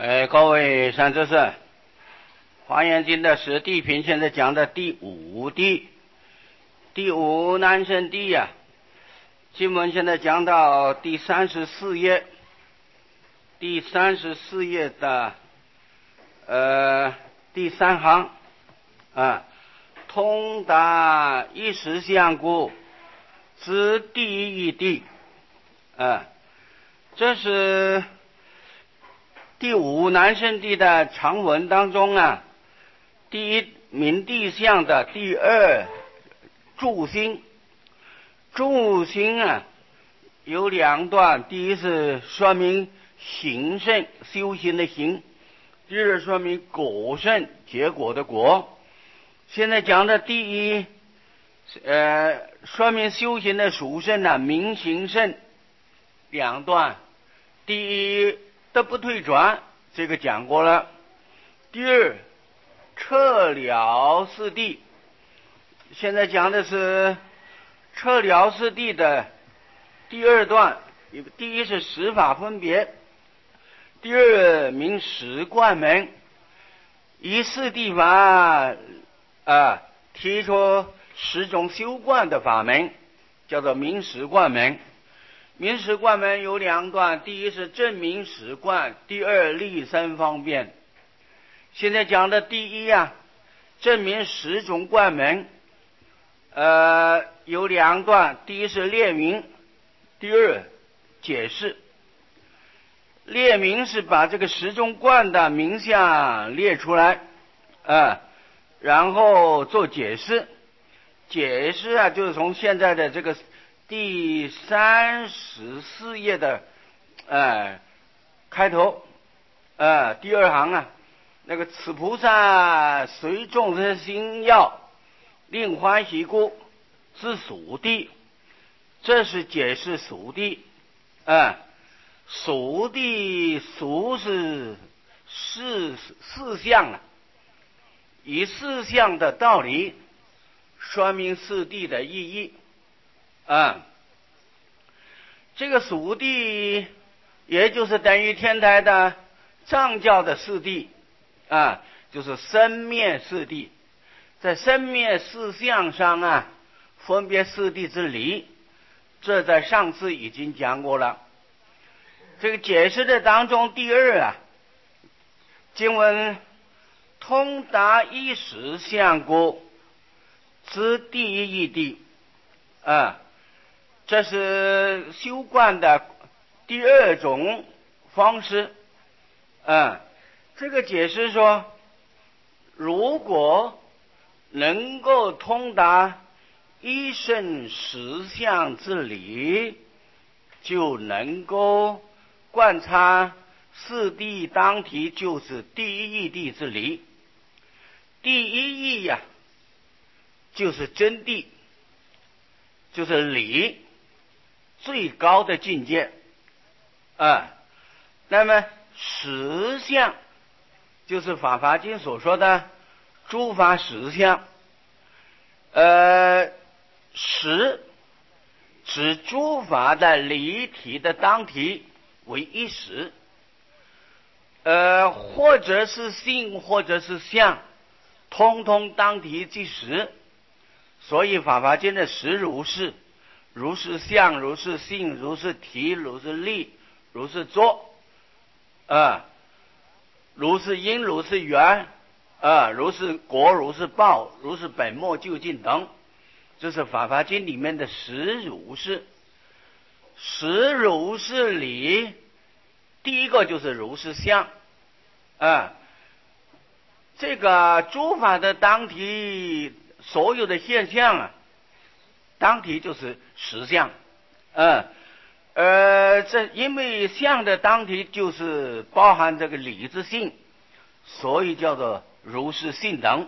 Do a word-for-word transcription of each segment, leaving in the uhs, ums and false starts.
哎，各位善知识，《华严经》的十地品现在讲的第五地，第五难胜地呀、啊。经文现在讲到第三十四页，第三十四页的呃第三行啊，通达一时相故，知第一地啊，这是第五难胜地的长文当中啊，第一明地相的第二助心。助心啊有两段，第一是说明行胜，修行的行；第二说明果胜，结果的果。现在讲的第一呃说明修行的属胜啊，明行胜两段。第一得不退转，这个讲过了。第二彻了四谛，现在讲的是彻了四谛的第二段。第一是十法分别，第二明十观门，以四谛法啊提出十种修观的法门，叫做明十观门。明十观门有两段，第一是证明十观，第二立身方便。现在讲的第一啊，证明十种观门，呃，有两段，第一是列明，第二解释。列明是把这个十种观的名相列出来，啊，然后做解释。解释啊，就是从现在的这个第三十四页的呃开头呃第二行啊，那个此菩萨随众生心要，令欢喜故，知属谛。这是解释属谛啊，属谛属是四四相啊，以四相的道理说明四谛的意义啊。这个属谛也就是等于天台的藏教的四谛啊，就是生灭四谛。在生灭四相上啊，分别四谛之理，这在上次已经讲过了。这个解释的当中，第二啊，经文通达一时相故，知第一谛啊，这是修观的第二种方式啊。这个解释说，如果能够通达一生实相之理，就能够观察四谛当体，就是第一谛之理。第一义呀、啊，就是真谛，就是理最高的境界啊。那么实相就是《法华经》所说的诸法实相，呃，实指诸法的离体的当体为一实，呃，或者是性，或者是相，通通当体即实。所以《法华经》的实如是，如是相，如是性，如是体，如是力，如是作，啊，如是因，如是缘，啊，如是果，如是报，如是本末究竟等，这是《法华经》里面的实如是。实如是理，第一个就是如是相啊。这个诸法的当体，所有的现象啊，当体就是实相，嗯，呃，这因为相的当体就是包含这个理之性，所以叫做如是性等。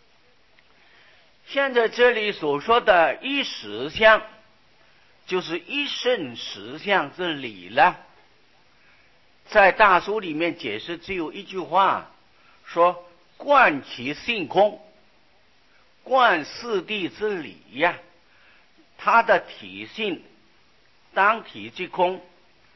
现在这里所说的一实相，就是一生实相之理了。在大书里面解释只有一句话，说观其性空，观四谛之理呀、啊，它的体性当体即空，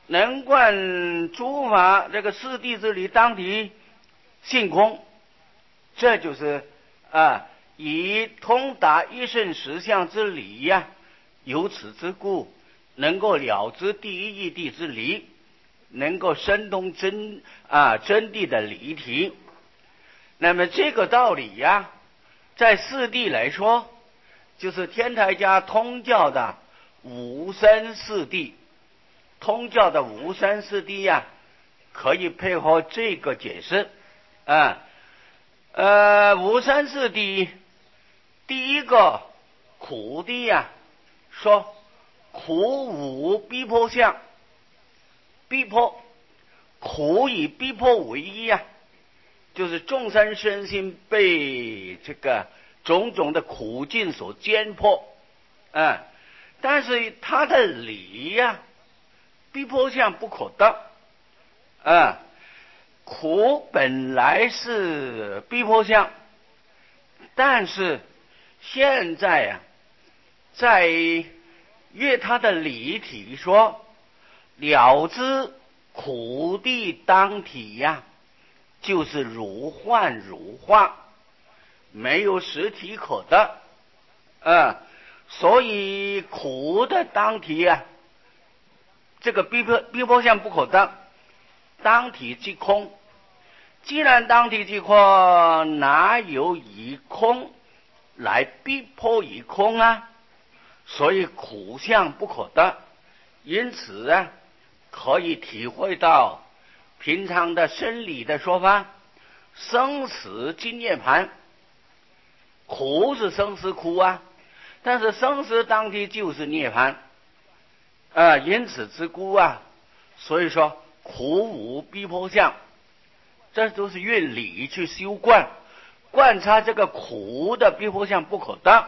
能观诸法这个四谛之理，当体性空，这就是啊，以通达一生实相之理呀、啊。由此之故，能够了知第一义谛之理，能够深通真啊真谛的理体。那么这个道理呀、啊，在四谛来说，就是天台家通教的无生四谛。通教的无生四谛呀，可以配合这个解释啊。呃，无生四谛，第一个苦谛呀，说苦无逼迫相，逼迫苦以逼迫为一呀、啊，就是众生身心被这个种种的苦境所煎迫啊。但是他的理呀、啊，逼迫相不可得啊。苦本来是逼迫相，但是现在呀、啊，在越他的理体说了知苦谛当体呀、啊，就是如幻如化，没有实体可得啊。所以苦的当体呀、啊，这个逼迫逼迫相不可得，当体即空。既然当体即空，哪有以空来逼迫以空啊？所以苦相不可得。因此啊，可以体会到平常的生理的说法，生死即涅槃。苦是生死苦啊，但是生死当体就是涅槃啊。因此之故啊，所以说苦无逼迫相。这都是用理去修观，观察这个苦的逼迫相不可得，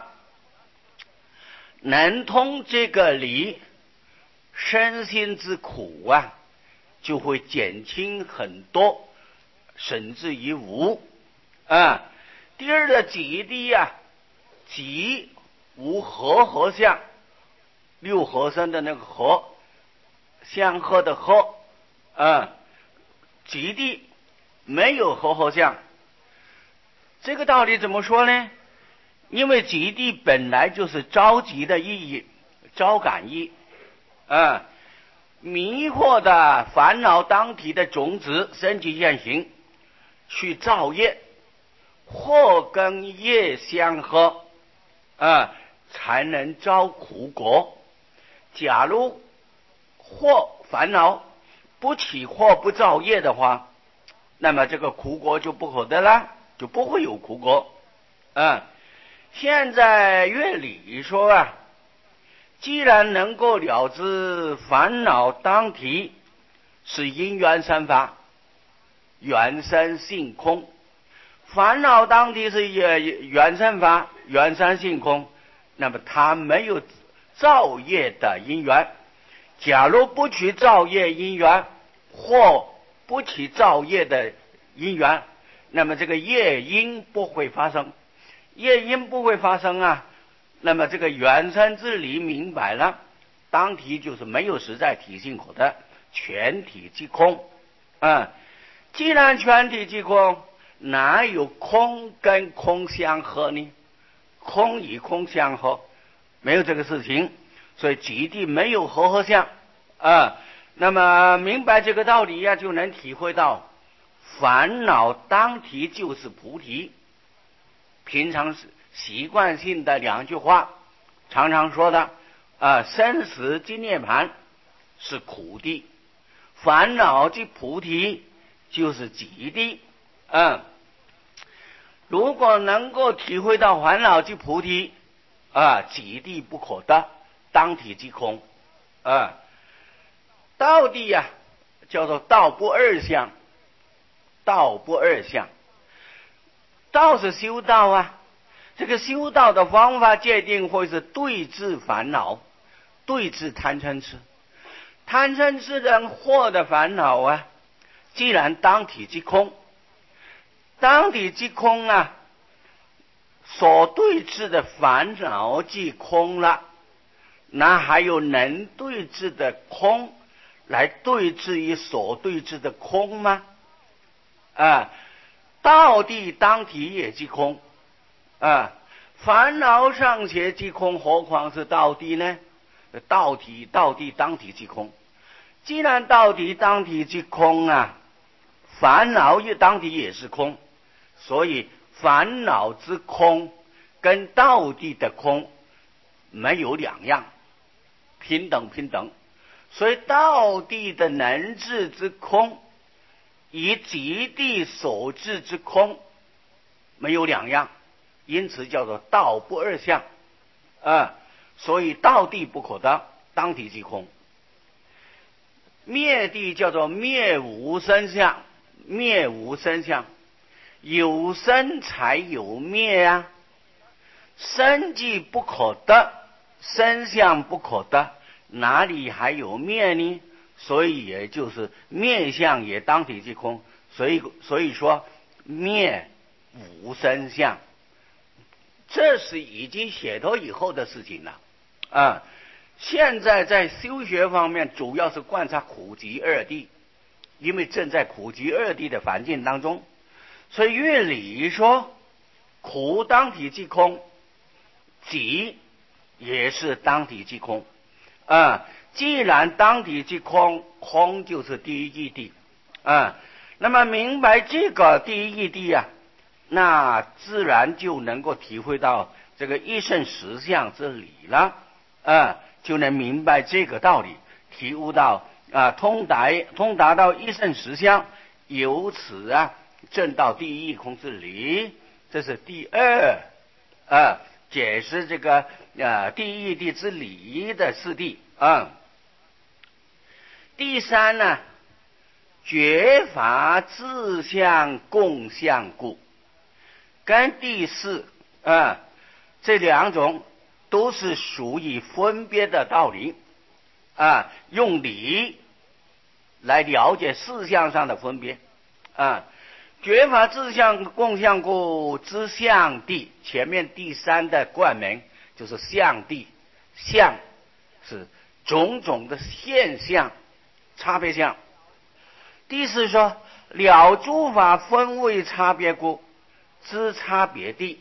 能通这个理，身心之苦啊，就会减轻很多，甚至于无啊。第二的极谛呀，极无和合相，六合身的那个和，相合的和啊，极谛没有和合相。这个道理怎么说呢？因为极谛本来就是着急的意义，招感意啊，迷惑的烦恼当体的种子升起现行，去造业，祸跟业相合啊，才能招苦果。假如祸烦恼不起祸不造业的话，那么这个苦果就不可得了，就不会有苦果啊。现在乐理说啊，既然能够了知烦恼当体是因缘生法，缘生性空，烦恼当体是缘生法，缘生性空，那么它没有造业的因缘。假如不去造业因缘，或不起造业的因缘，那么这个业因不会发生，业因不会发生啊，那么这个缘生之理明白了，当体就是没有实在体性可得，全体即空啊。既然全体即空，哪有空跟空相合呢？空与空相合，没有这个事情，所以极谛没有和合相啊。那么明白这个道理呀、啊，就能体会到烦恼当体就是菩提。平常习惯性的两句话，常常说的啊，生死即涅槃是苦谛，烦恼即菩提就是极谛。嗯，如果能够体会到烦恼即菩提啊，极谛不可得，当体即空啊。道谛呀、啊，叫做道不二相，道不二相。道是修道啊，这个修道的方法界定会是对治烦恼，对治贪嗔痴。贪嗔痴人祸的烦恼啊，既然当体即空，当体即空啊，所对治的烦恼即空了，那还有能对治的空来对治于所对治的空吗？啊，道地当体也即空，啊，烦恼尚且即空，何况是道地呢？道体道地当体即空。既然道体当体即空啊，烦恼也当体也是空，所以烦恼之空跟道地的空没有两样，平等平等。所以道地的能治之空与极地所治之空没有两样，因此叫做道不二相啊。所以道地不可得，当体即空。灭地叫做灭无生相，灭无生相，有生才有灭啊。生即不可得，生相不可得，哪里还有灭呢？所以也就是灭相也当体即空。所以所以说灭无生相，这是已经写到以后的事情了啊。现在在修学方面主要是观察苦集二谛，因为正在苦集二谛的环境当中，所以乐理说苦当体即空，集也是当体即空啊。既然当体即空，空就是第一义谛啊。那么明白这个第一义谛啊，那自然就能够体会到这个一生实相之理了啊，就能明白这个道理，体悟到啊，通达通达到一生实相，由此啊证到第一义空之理。这是第二啊，解释这个啊第一义谛之理的四谛啊。第三呢，觉法自相共相故，跟第四啊这两种都是属于分别的道理啊，用理来了解事项上的分别啊。觉法自相共相故之相谛，前面第三的冠名就是相谛，相是种种的现象差别相。第四说了诸法分位差别故之差别谛，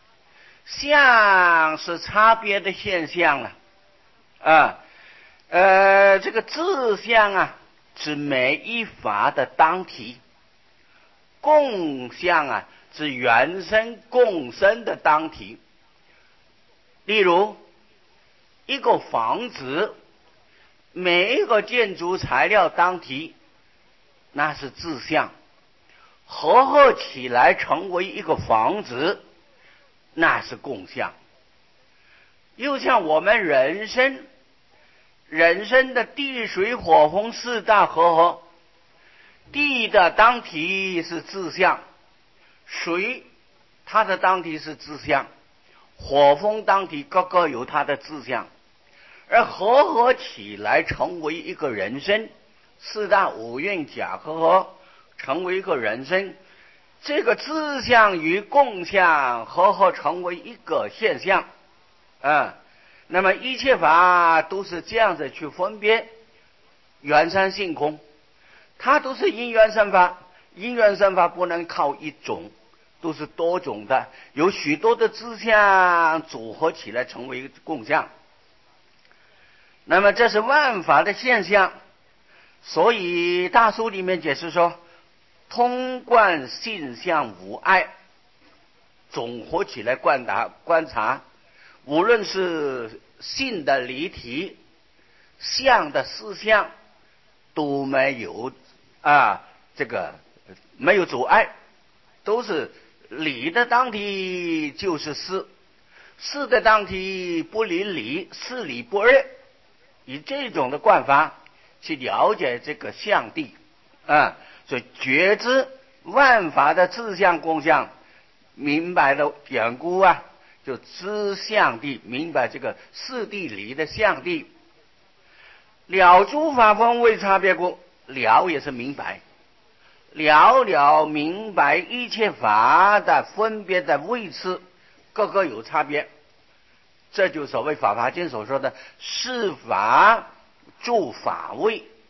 相是差别的现象了啊。呃，这个自相啊，指每一法的当体；共相啊，指原生共生的当体。例如，一个房子，每一个建筑材料当体，那是自相；合合起来成为一个房子，那是共相。又像我们人生，人生的地水火风四大和合，地的当体是自相，水它的当体是自相，火风当体各个有它的自相，而合合起来成为一个人生，四大五蕴假合合成为一个人生，这个自相与共相合合成为一个现象啊。那么一切法都是这样子去分别，缘三性空，它都是因缘生法，因缘生法不能靠一种，都是多种的，有许多的自相组合起来成为一个共相。那么这是万法的现象，所以大书里面解释说，通观性相无碍，总合起来观察观察，无论是性的离体，相的四相，都没有啊这个没有阻碍，都是理的当体就是事，事的当体不离理，事理不二。以这种的观法去了解这个相谛啊，所以觉知万法的自相共相，明白了典故啊，就知相谛，明白这个四谛理的相谛。了诸法分位差别故，了也是明白，了了明白一切法的分别的位次，各个有差别。这就所谓法华经所说的是法住法位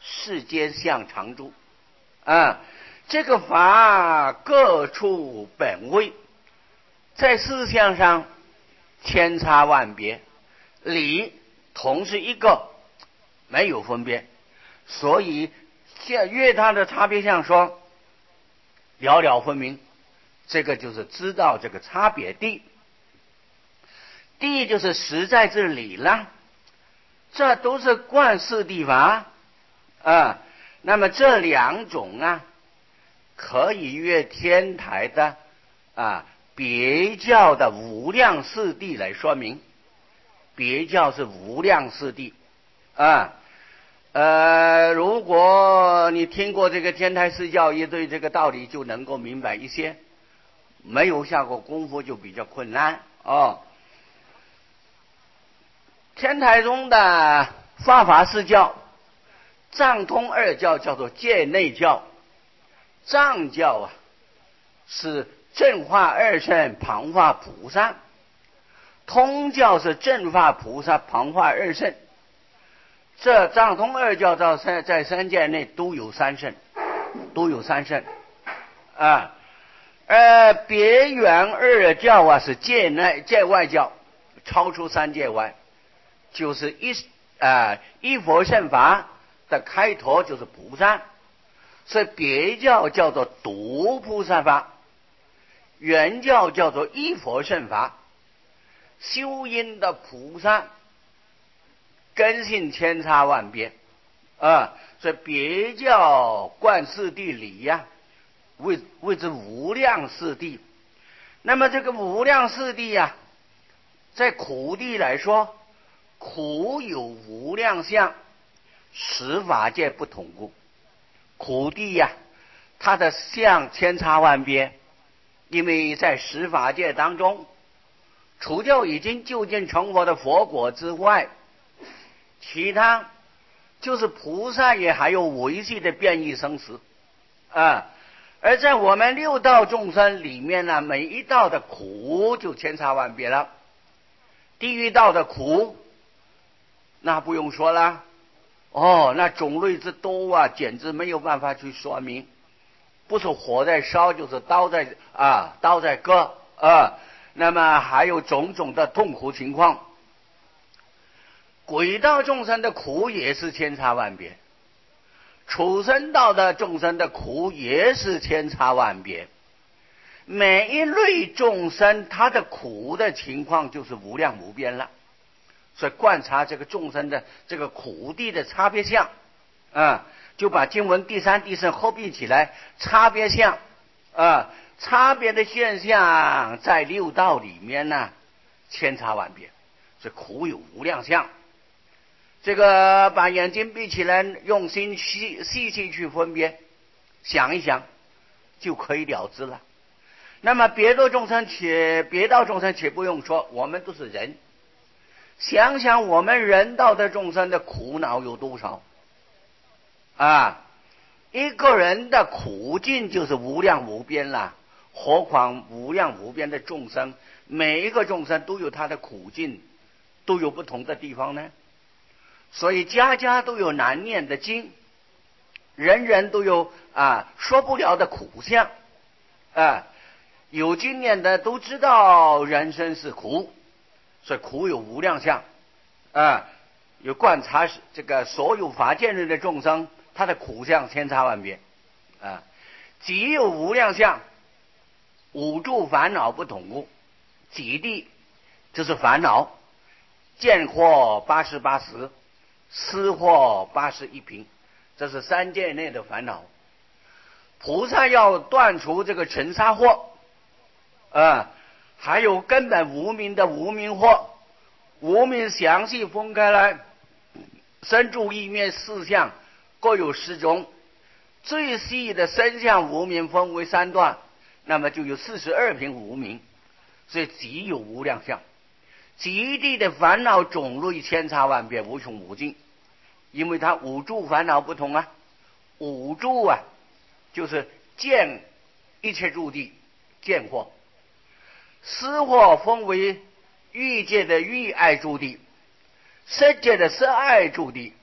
世间相常住。啊，这个法各处本位，在思想上千差万别，理同是一个，没有分别。所以像越它的差别相说了了分明，这个就是知道这个差别地。地就是实在之理了，这都是观世谛法啊。那么这两种啊，可以约天台的啊别教的无量四谛来说明。别教是无量四谛啊。呃，如果你听过这个天台四教义，对这个道理就能够明白一些。没有下过功夫就比较困难哦。天台宗的法华四教，藏通二教叫做戒内教。藏教啊是正化二圣旁化菩萨，通教是正化菩萨旁化二圣。这藏通二教到三在三界内都有三圣，都有三圣啊。呃，别圆二教啊是界内界外教，超出三界外，就是一啊、呃、一佛圣法的开头就是菩萨，所以别教叫做独菩萨法，原教叫做一佛圣法。修因的菩萨根性千差万别啊，所以别教观四谛理呀、啊，谓谓之无量四谛。那么这个无量四谛呀、啊，在苦谛来说，苦有无量相，十法界不同故。苦谛呀、啊，它的相千差万别，因为在十法界当中，除掉已经究竟成佛的佛果之外，其他就是菩萨也还有维系的变异生死啊。而在我们六道众生里面呢，每一道的苦就千差万别了。地狱道的苦那不用说了哦，那种类之多啊，简直没有办法去说明。不是火在烧，就是刀在啊刀在割啊。那么还有种种的痛苦情况。鬼道众生的苦也是千差万别，畜生道的众生的苦也是千差万别。每一类众生他的苦的情况就是无量无边了。所以观察这个众生的这个苦地的差别相啊，就把经文第三第四合并起来，差别相啊，差别的现象在六道里面呢千差万别，所以苦有无量相。这个把眼睛闭起来，用心细细细去分别想一想就可以了之了。那么别的众生且别道众生且不用说，我们都是人，想想我们人道的众生的苦恼有多少啊？一个人的苦境就是无量无边了，何况无量无边的众生，每一个众生都有他的苦境，都有不同的地方呢。所以家家都有难念的经，人人都有啊说不了的苦相啊。有经验的都知道人生是苦，所以苦有无量相啊。有观察这个所有法界内的众生，他的苦相千差万别啊。己有无量相，五住烦恼不同故。己地就是烦恼，见惑八十八十，思惑八十一品，这是三界内的烦恼。菩萨要断除这个尘沙惑啊，还有根本无明的无明惑，无明详细分开来，身住意灭四相各有十种，最细的身相无明分为三段，那么就有四十二品无明，所以极有无量相。极地的烦恼种类千差万别，无穷无尽，因为它五住烦恼不同啊。五住啊就是见一切住地见惑，思惑分为欲界的欲爱住地，色界的色爱住地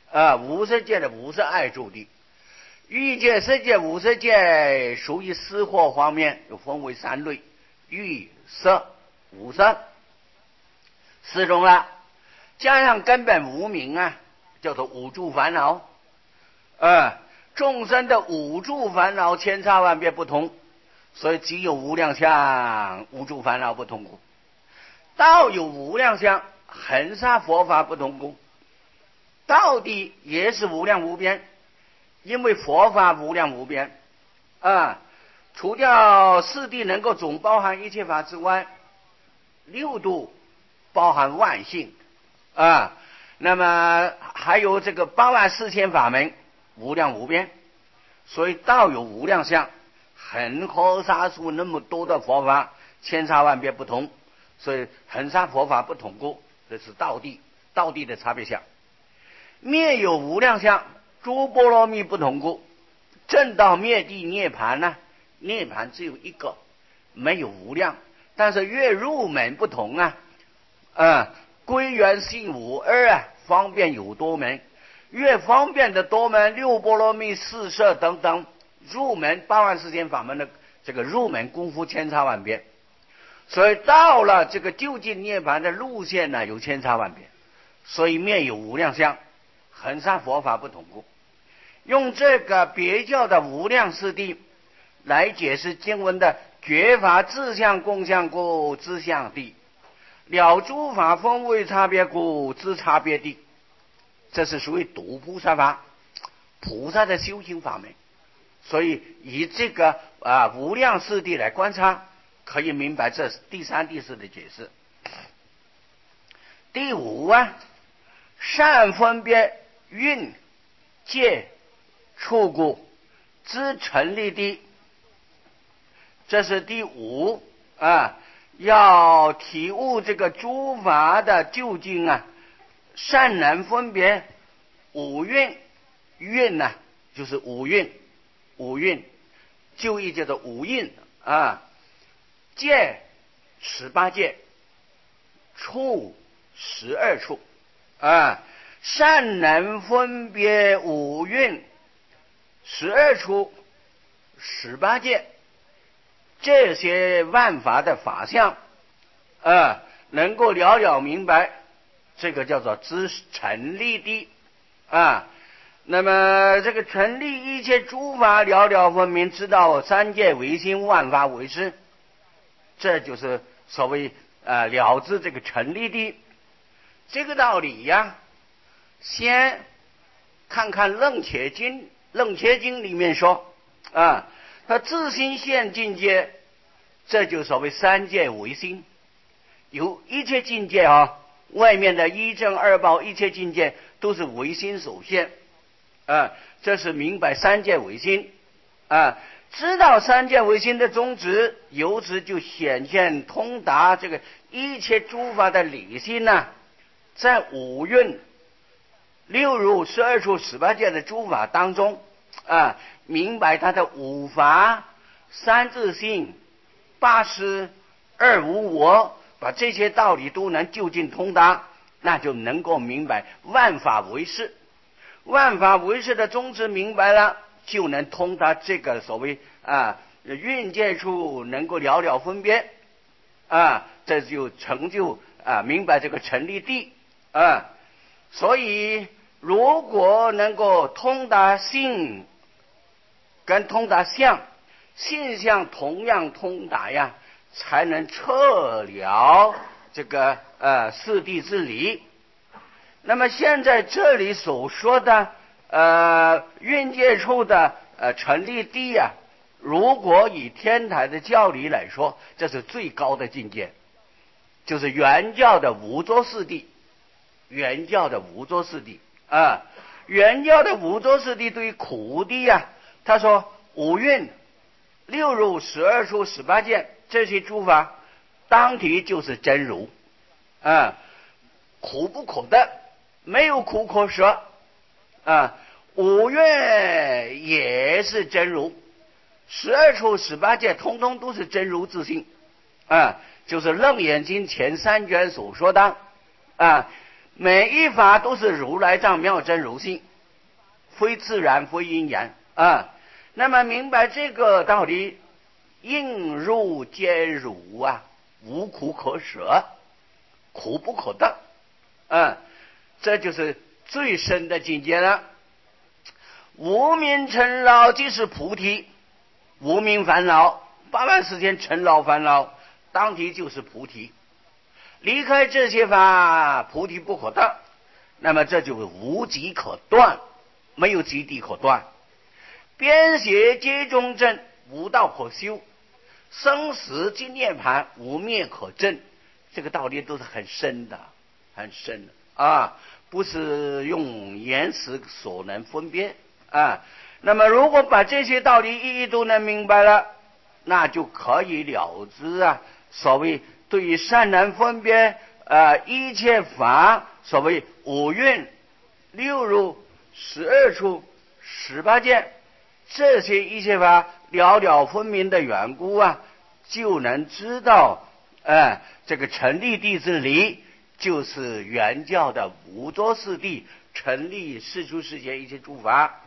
啊，无色界的无色爱住地。欲界、色界、无色界属于四惑方面，又分为三类：欲、色、无色四种了。加上根本无明啊，叫做五住烦恼。呃，众生的五住烦恼千差万别不同，所以只有无量相，五住烦恼不同故。道有无量相，恒沙佛法不同故。道地也是无量无边，因为佛法无量无边啊。除掉四谛能够总包含一切法之外，六度包含万性啊。那么还有这个八万四千法门，无量无边。所以道有无量相，恒河沙数那么多的佛法，千差万别不同，所以恒沙佛法不同故，这是道地，道地的差别相。灭有无量相，诸波罗蜜不同故。正道灭地涅槃呢、啊？涅槃只有一个，没有无量，但是越入门不同啊。啊，归元性五二啊，方便有多门，越方便的多门，六波罗蜜、四摄等等，入门八万四千法门的这个入门功夫千差万别，所以到了这个究竟涅槃的路线呢，有千差万别，所以灭有无量相。恒沙佛法不同故，用这个别教的无量四谛来解释经文的觉法自相共相故知相谛，了诸法风味差别故知差别谛。这是属于独菩萨法，菩萨的修行法门。所以以这个啊无量四谛来观察，可以明白这第三第四的解释。第五啊，善分别蕴界处故知成立谛。这是第五啊，要体悟这个诸法的究竟啊，善能分别五蕴。蕴呢、啊、就是五蕴，五蕴就义叫做五蕴啊。界十八界，处十二处啊。善能分别五蕴、十二处、十八界这些万法的法相啊，能够了了明白，这个叫做知成立谛啊。那么这个成立一切诸法了了分明，知道三界唯心，万法唯识，这就是所谓啊了知这个成立谛。这个道理呀，先看看楞伽经，楞伽经里面说啊，他自心现境界，这就所谓三界唯心。有一切境界啊，外面的一正二报一切境界都是唯心所现啊，这是明白三界唯心啊。知道三界唯心的宗旨，由此就显现通达这个一切诸法的理性呢、啊，在五蕴、六入、十二处、十八界的诸法当中啊，明白它的五法、三自性、八识、二无我，把这些道理都能就近通达，那就能够明白万法唯识。万法唯识的宗旨明白了，就能通达这个所谓啊蕴界处能够了了分别啊，这就成就啊明白这个成立谛啊。所以如果能够通达性跟通达相，性相同样通达呀，才能彻了这个呃四谛之理。那么现在这里所说的呃蕴界处的呃成立谛呀、啊，如果以天台的教理来说，这是最高的境界，就是原教的无着四谛。原教的无着四谛啊，原教的无着四谛对于苦谛啊，他说五蕴、六入、十二处、十八界这些诸法，当体就是真如啊，苦不可得，没有苦可舍啊。五蕴也是真如，十二处、十八界通通都是真如自性啊，就是楞严经前三卷所说的啊。 每一法都是如来藏妙真如性，非自然非因缘啊。那么明白这个道理，应入皆如啊，无苦可舍，苦不可得，嗯，这就是最深的境界了。无明尘劳即是菩提，无明烦恼八万四千尘劳烦恼，当体就是菩提。离开这些法，菩提不可得，那么这就是无极可断，没有极地可断。边邪皆中正，无道可修，生死即涅槃，无灭可证。这个道理都是很深的，很深的啊，不是用言辞所能分辨啊。那么如果把这些道理一一都能明白了，那就可以了知啊，所谓对于善难分别呃一切法，所谓五蕴六入十二处十八界，这些一切法了了分明的缘故啊，就能知道呃这个成立地之理，就是原教的无着四谛，成立世出世间一切诸法。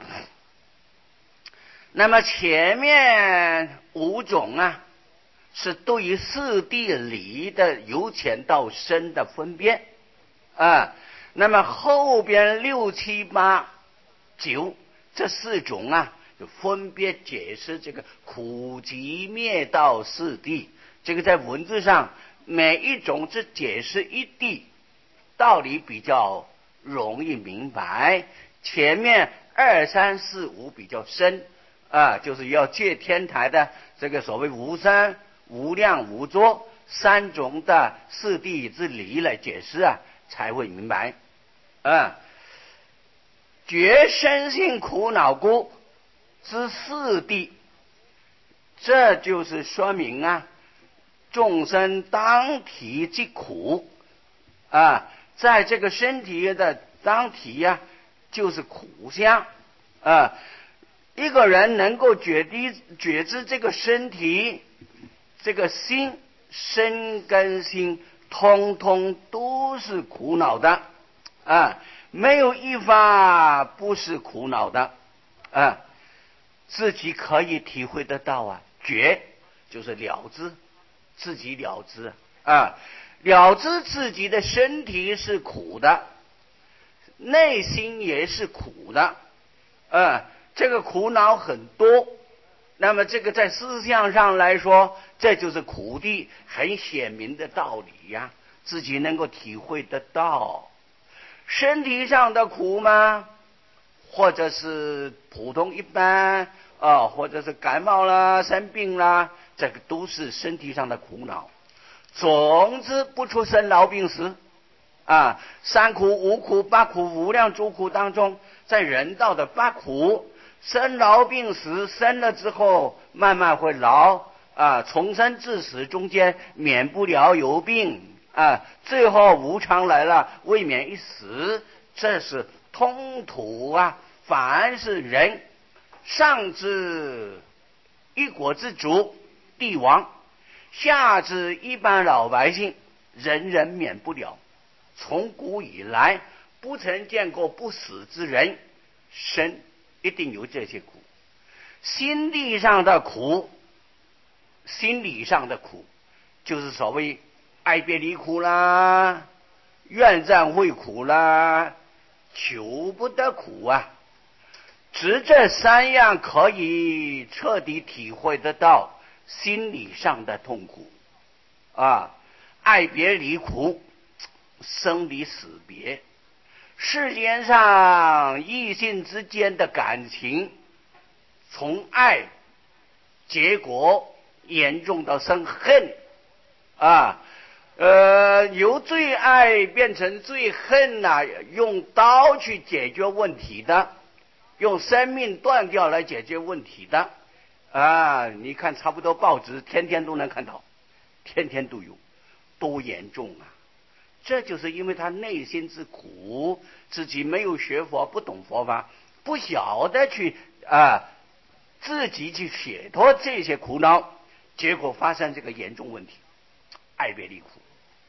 那么前面五种啊，是对于四谛理的由浅到深的分辨啊。那么后边六七八九这四种啊，就分别解释这个苦集灭道四谛。这个在文字上每一种只解释一谛，道理比较容易明白。前面二三四五比较深啊，就是要借天台的这个所谓无生无量无着三种的四谛之理来解释啊，才会明白啊。觉身性苦恼故之四谛，这就是说明啊，众生当体即苦啊，在这个身体的当体呀、啊，就是苦相啊。一个人能够觉知觉知这个身体，这个心身跟心通通都是苦恼的啊，没有一法不是苦恼的啊，自己可以体会得到啊。觉就是了知，自己了知啊，了知自己的身体是苦的，内心也是苦的啊。这个苦恼很多，那么这个在思想上来说，这就是苦谛很显明的道理呀、啊，自己能够体会得到。身体上的苦吗？或者是普通一般啊，或者是感冒啦、生病啦，这个都是身体上的苦恼。总之不出生老病死啊，三苦五苦八苦无量诸苦当中，在人道的八苦，生老病死，生了之后慢慢会老啊，从生至死中间免不了有病啊，最后无常来了，未免一死。这是通途啊，凡是人，上至一国之主帝王，下至一般老百姓，人人免不了。从古以来不曾见过不死之人，生一定有这些苦。心地上的苦，心理上的苦，就是所谓爱别离苦啦，怨憎会苦啦，求不得苦啊。只这三样可以彻底体会得到心理上的痛苦啊，爱别离苦，生离死别。世间上异性之间的感情，从爱结果严重到生恨啊，呃，由最爱变成最恨呐、啊，用刀去解决问题的，用生命断掉来解决问题的啊！你看，差不多报纸天天都能看到，天天都有，多严重啊！这就是因为他内心之苦，自己没有学佛，不懂佛法，不晓得去啊，自己去解脱这些苦恼，结果发生这个严重问题，爱别离苦。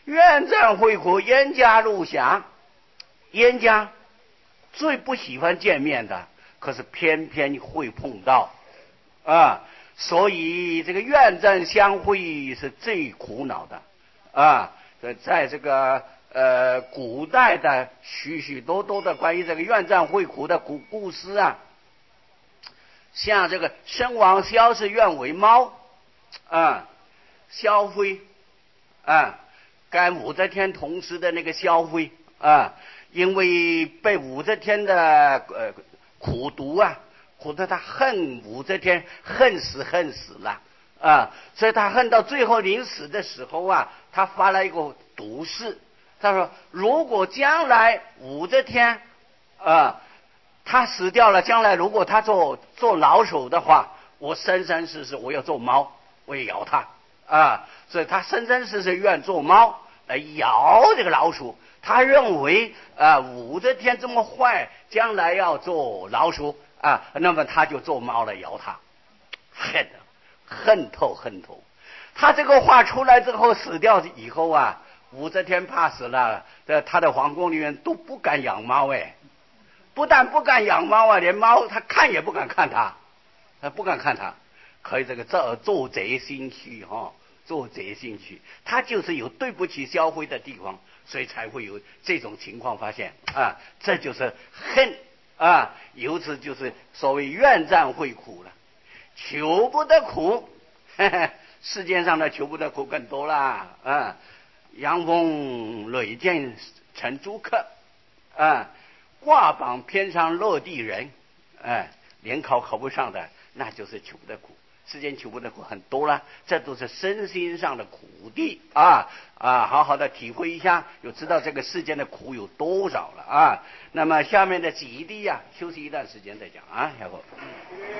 愿战会苦，冤家路狭。冤家最不喜欢见面的，可是偏偏会碰到啊，所以这个愿战相会是最苦恼的啊。在这个呃古代的许许多多的关于这个愿战会苦的古故事啊，像这个生王萧是愿为猫啊，萧妃啊，跟武则天同时的那个萧妃啊，因为被武则天的呃苦毒啊，苦得他恨武则天，恨死恨死了啊，所以他恨到最后临死的时候啊，他发了一个毒誓，他说如果将来武则天啊他死掉了，将来如果他做做老鼠的话，我生生世世我要做猫，我要咬他啊，所以他生生世世愿做猫来咬这个老鼠。他认为啊，武则天这么坏，将来要做老鼠啊，那么他就做猫来咬他，恨恨透恨透。他这个话出来之后，死掉以后啊，武则天怕死了，在他的皇宫里面都不敢养猫哎，不但不敢养猫啊，连猫他看也不敢看他，他不敢看他，可以这个做做贼心虚哈、哦，做贼心虚，他就是有对不起萧妃的地方，所以才会有这种情况发现啊，这就是恨啊，由此就是所谓愿战会苦了，求不得苦，呵呵，世界上的求不得苦更多啦啊！阳奉累剑成朱客啊，挂榜偏上落地人，哎，联考考不上的，那就是求不得苦。世间求不得苦很多了，这都是身心上的苦地啊啊！好好的体会一下，就知道这个世间的苦有多少了啊。那么下面的几地呀、啊，休息一段时间再讲啊，小伙。